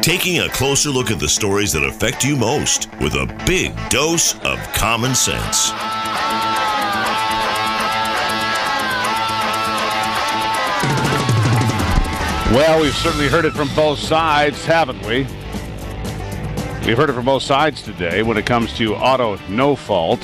Taking a closer look at the stories that affect you most with a big dose of common sense. Well, we've certainly heard it from both sides, haven't we? We've heard it from both sides today when it comes to auto no fault.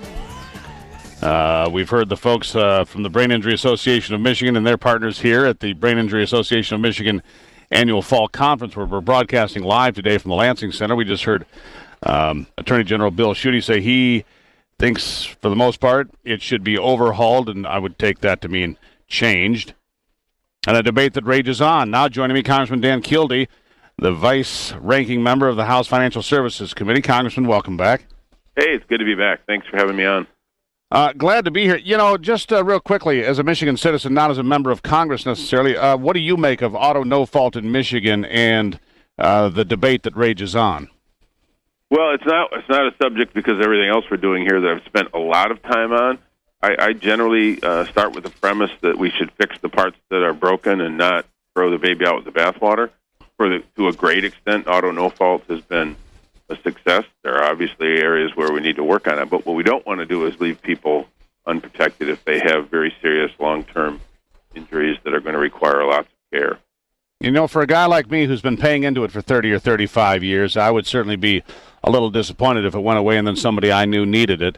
We've heard the folks from the Brain Injury Association of Michigan and their partners here at the Brain Injury Association of Michigan annual fall conference, where we're broadcasting live today from the Lansing Center. We just heard Attorney General Bill Schuette say he thinks, for the most part, it should be overhauled, and I would take that to mean changed. And a debate that rages on. Now joining me, Congressman Dan Kildee, the vice-ranking member of the House Financial Services Committee. Congressman, welcome back. Hey, it's good to be back. Thanks for having me on. Glad to be here. You know, just real quickly, as a Michigan citizen, not as a member of Congress necessarily, what do you make of auto no fault in Michigan and the debate that rages on? Well, it's not a subject because everything else we're doing here that I've spent a lot of time on. I generally start with the premise that we should fix the parts that are broken and not throw the baby out with the bathwater. To a great extent, auto no fault has been a success. There are obviously areas where we need to work on it, but what we don't want to do is leave people unprotected if they have very serious long-term injuries that are going to require lots of care. You know, for a guy like me who's been paying into it for 30 or 35 years, I would certainly be a little disappointed if it went away and then somebody I knew needed it.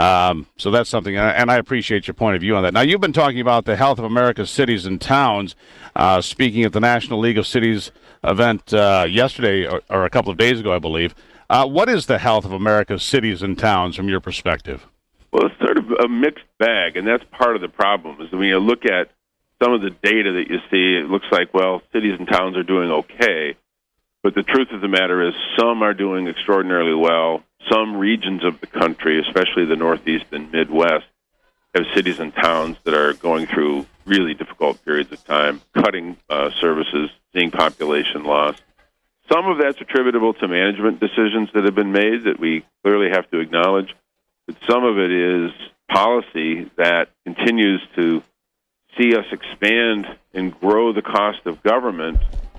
So that's something, and I appreciate your point of view on that. Now, you've been talking about the health of America's cities and towns, speaking at the National League of Cities event yesterday or a couple of days ago, I believe. What is the health of America's cities and towns from your perspective? Well, it's sort of a mixed bag, and that's part of the problem. Is when you look at some of the data that you see, it looks like, well, cities and towns are doing okay. But the truth of the matter is some are doing extraordinarily well. Some regions of the country, especially the Northeast and Midwest, have cities and towns that are going through really difficult periods of time, cutting services, seeing population loss. Some of that's attributable to management decisions that have been made that we clearly have to acknowledge. But some of it is policy that continues to see us expand and grow the cost of government,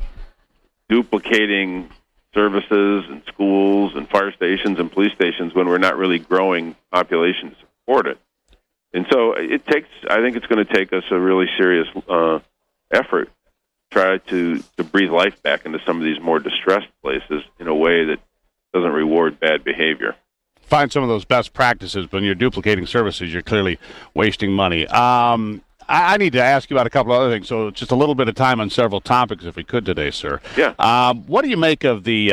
duplicating services and schools and fire stations and police stations when we're not really growing population to support it. And so I think it's going to take us a really serious effort to try to breathe life back into some of these more distressed places in a way that doesn't reward bad behavior. Find some of those best practices. When you're duplicating services, you're clearly wasting money. I need to ask you about a couple of other things, so just a little bit of time on several topics, if we could today, sir. Yeah. What do you make of the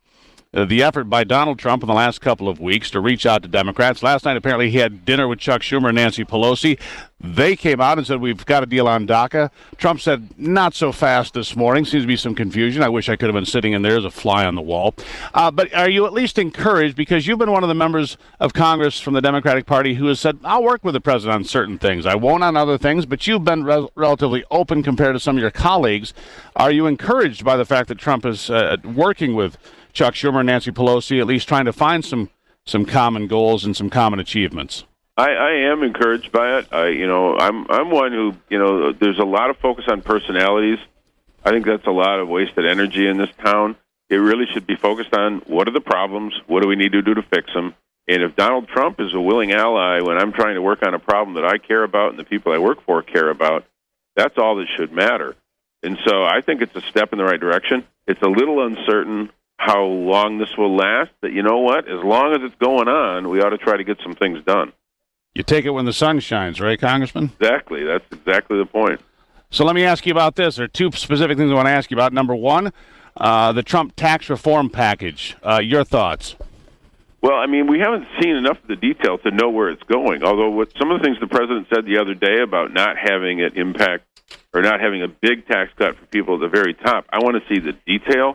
effort by Donald Trump in the last couple of weeks to reach out to Democrats? Last night, apparently, he had dinner with Chuck Schumer and Nancy Pelosi. They came out and said, we've got a deal on DACA. Trump said, not so fast this morning. Seems to be some confusion. I wish I could have been sitting in there as a fly on the wall. But are you at least encouraged, because you've been one of the members of Congress from the Democratic Party who has said, I'll work with the president on certain things. I won't on other things, but you've been relatively open compared to some of your colleagues. Are you encouraged by the fact that Trump is working with Chuck Schumer and Nancy Pelosi, at least trying to find some common goals and some common achievements? I am encouraged by it. I'm one who, there's a lot of focus on personalities. I think that's a lot of wasted energy in this town. It really should be focused on what are the problems, what do we need to do to fix them. And if Donald Trump is a willing ally when I'm trying to work on a problem that I care about and the people I work for care about, that's all that should matter. And so I think it's a step in the right direction. It's a little uncertain how long this will last, but you know what? As long as it's going on, we ought to try to get some things done. You take it when the sun shines, right, Congressman? Exactly. That's exactly the point. So let me ask you about this. There are two specific things I want to ask you about. Number one, the Trump tax reform package. Your thoughts? Well, I mean, we haven't seen enough of the detail to know where it's going, although what some of the things the president said the other day about not having it impact or not having a big tax cut for people at the very top, I want to see the detail.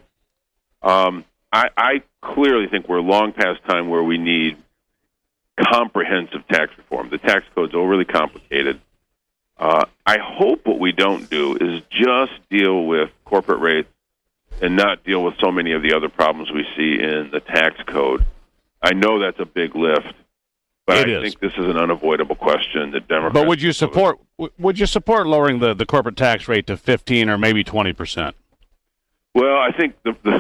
I clearly think we're long past time where we need comprehensive tax reform. The tax code's overly complicated. I hope what we don't do is just deal with corporate rates and not deal with so many of the other problems we see in the tax code. I know that's a big lift, but I think this is an unavoidable question that Democrats... But would you support lowering the corporate tax rate to 15 or maybe 20%? Well, I think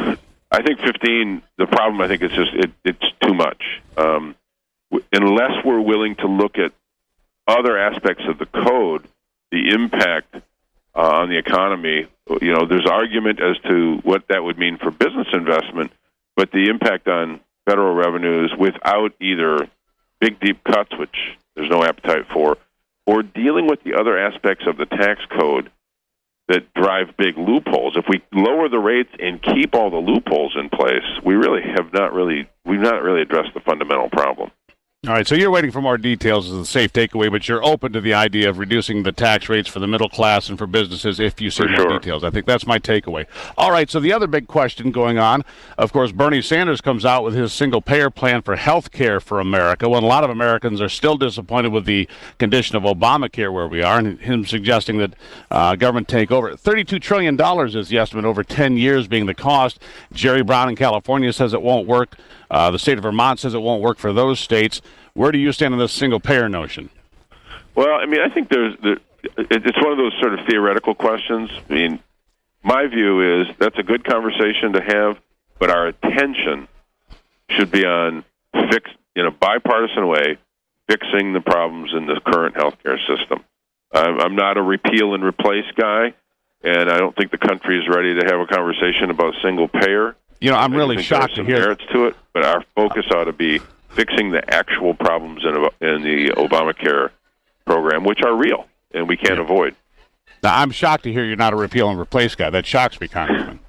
I think 15. The problem, I think, is just it's too much. Unless we're willing to look at other aspects of the code, the impact on the economy. There's argument as to what that would mean for business investment, but the impact on federal revenues without either big, deep cuts, which there's no appetite for, or dealing with the other aspects of the tax code that drive big loopholes. If we lower the rates and keep all the loopholes in place, we've not really addressed the fundamental problem. All right, so you're waiting for more details as a safe takeaway, but you're open to the idea of reducing the tax rates for the middle class and for businesses if you see more details. I think that's my takeaway. All right, so the other big question going on, of course, Bernie Sanders comes out with his single-payer plan for health care for America, when a lot of Americans are still disappointed with the condition of Obamacare where we are, and him suggesting that government take over. $32 trillion is the estimate over 10 years being the cost. Jerry Brown in California says it won't work. The state of Vermont says it won't work for those states. Where do you stand on this single-payer notion? Well, I think it's one of those sort of theoretical questions. My view is that's a good conversation to have, but our attention should be on in a bipartisan way, fixing the problems in the current healthcare system. I'm not a repeal and replace guy, and I don't think the country is ready to have a conversation about single-payer. I'm really shocked to hear merits to it, but our focus ought to be fixing the actual problems in the Obamacare program, which are real and we can't avoid. Now, I'm shocked to hear you're not a repeal and replace guy. That shocks me, Congressman.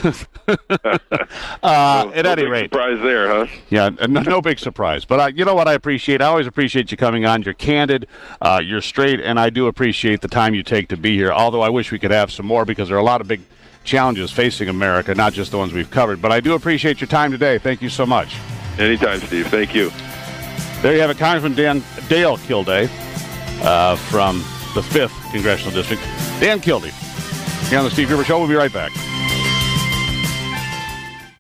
At any rate, surprise there, huh? Yeah, no big surprise. But you know what I appreciate? I always appreciate you coming on. You're candid, you're straight, and I do appreciate the time you take to be here. Although I wish we could have some more because there are a lot of big challenges facing America, not just the ones we've covered. But I do appreciate your time today. Thank you so much. Anytime, Steve. Thank you. There you have it, Congressman Dale Kildee from the 5th Congressional District. Dan Kildee here on the Steve Gruber Show. We'll be right back.